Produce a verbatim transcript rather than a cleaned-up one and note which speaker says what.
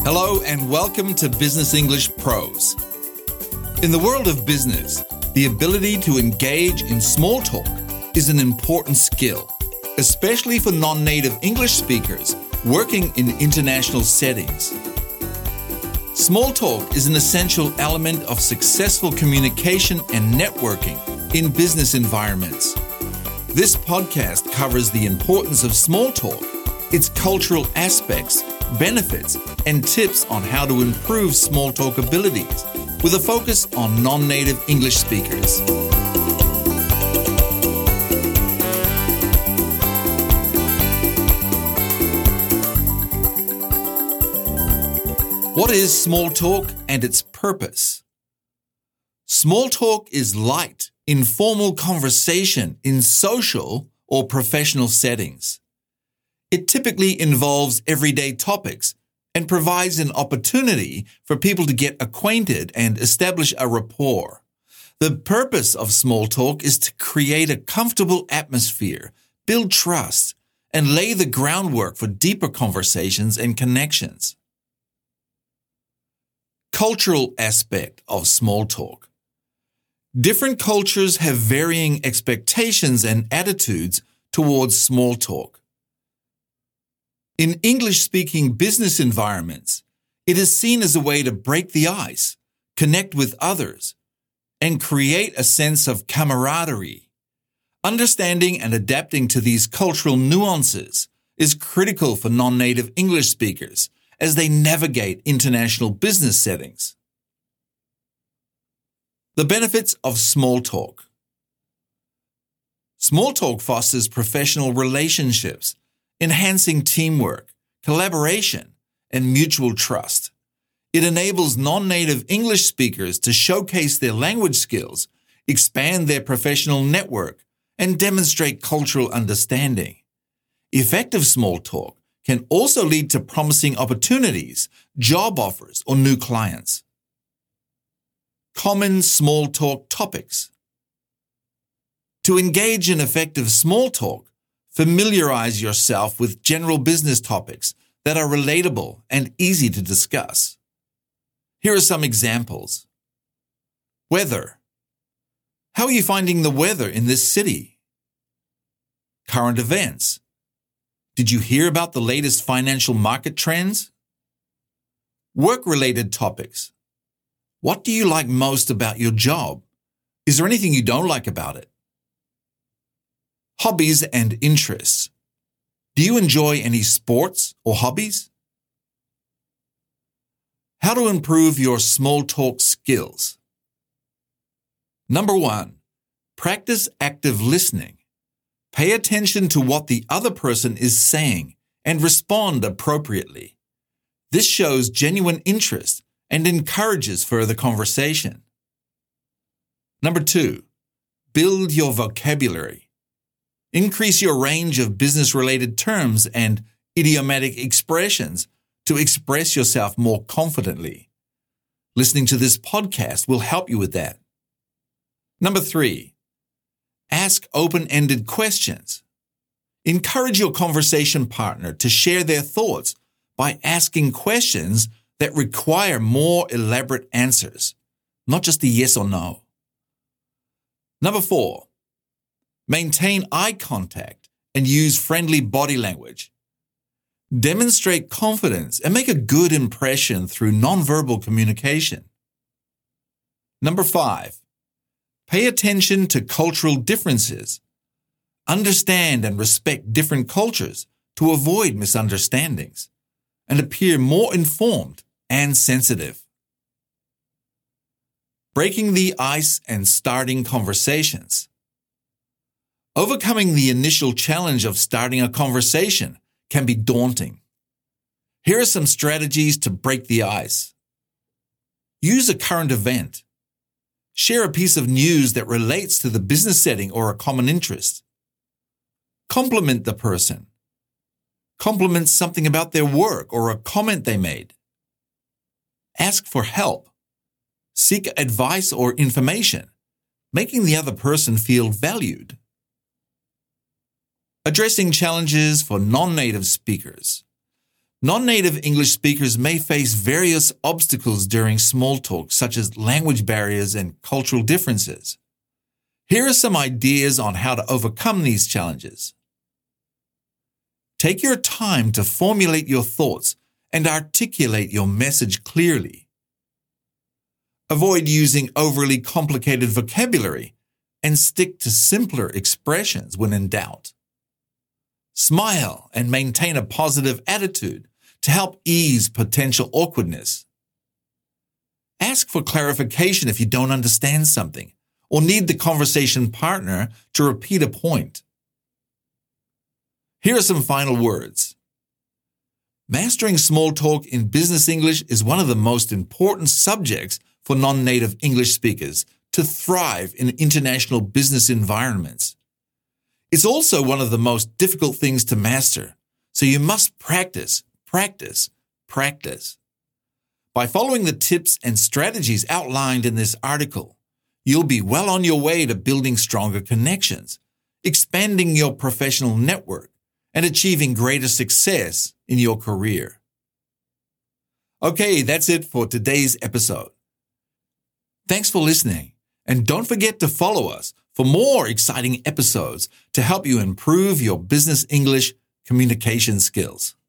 Speaker 1: Hello and welcome to Business English Pros. In the world of business, the ability to engage in small talk is an important skill, especially for non-native English speakers working in international settings. Small talk is an essential element of successful communication and networking in business environments. This podcast covers the importance of small talk, its cultural aspects, benefits, and tips on how to improve small talk abilities with a focus on non-native English speakers. What is small talk and its purpose? Small talk is light, informal conversation in social or professional settings. It typically involves everyday topics and provides an opportunity for people to get acquainted and establish a rapport. The purpose of small talk is to create a comfortable atmosphere, build trust, and lay the groundwork for deeper conversations and connections. Cultural aspect of small talk. Different cultures have varying expectations and attitudes towards small talk. In English-speaking business environments, it is seen as a way to break the ice, connect with others, and create a sense of camaraderie. Understanding and adapting to these cultural nuances is critical for non-native English speakers as they navigate international business settings. The benefits of small talk. Small talk fosters professional relationships, enhancing teamwork, collaboration, and mutual trust. It enables non-native English speakers to showcase their language skills, expand their professional network, and demonstrate cultural understanding. Effective small talk can also lead to promising opportunities, job offers, or new clients. Common small talk topics. To engage in effective small talk, familiarize yourself with general business topics that are relatable and easy to discuss. Here are some examples. Weather. How are you finding the weather in this city? Current events. Did you hear about the latest financial market trends? Work-related topics. What do you like most about your job? Is there anything you don't like about it? Hobbies and interests. Do you enjoy any sports or hobbies? How to improve your small talk skills. Number one, practice active listening. Pay attention to what the other person is saying and respond appropriately. This shows genuine interest and encourages further conversation. Number two, build your vocabulary. Increase your range of business-related terms and idiomatic expressions to express yourself more confidently. Listening to this podcast will help you with that. Number three, ask open-ended questions. Encourage your conversation partner to share their thoughts by asking questions that require more elaborate answers, not just a yes or no. Number four, maintain eye contact and use friendly body language. Demonstrate confidence and make a good impression through nonverbal communication. Number five, pay attention to cultural differences. Understand and respect different cultures to avoid misunderstandings and appear more informed and sensitive. Breaking the ice and starting conversations. Overcoming the initial challenge of starting a conversation can be daunting. Here are some strategies to break the ice. Use a current event. Share a piece of news that relates to the business setting or a common interest. Compliment the person. Compliment something about their work or a comment they made. Ask for help. Seek advice or information, making the other person feel valued. Addressing challenges for non-native speakers. Non-native English speakers may face various obstacles during small talk, such as language barriers and cultural differences. Here are some ideas on how to overcome these challenges. Take your time to formulate your thoughts and articulate your message clearly. Avoid using overly complicated vocabulary and stick to simpler expressions when in doubt. Smile and maintain a positive attitude to help ease potential awkwardness. Ask for clarification if you don't understand something or need the conversation partner to repeat a point. Here are some final words. Mastering small talk in business English is one of the most important subjects for non-native English speakers to thrive in international business environments. It's also one of the most difficult things to master, so you must practice, practice, practice. By following the tips and strategies outlined in this article, you'll be well on your way to building stronger connections, expanding your professional network, and achieving greater success in your career. Okay, that's it for today's episode. Thanks for listening, and don't forget to follow us for more exciting episodes to help you improve your business English communication skills.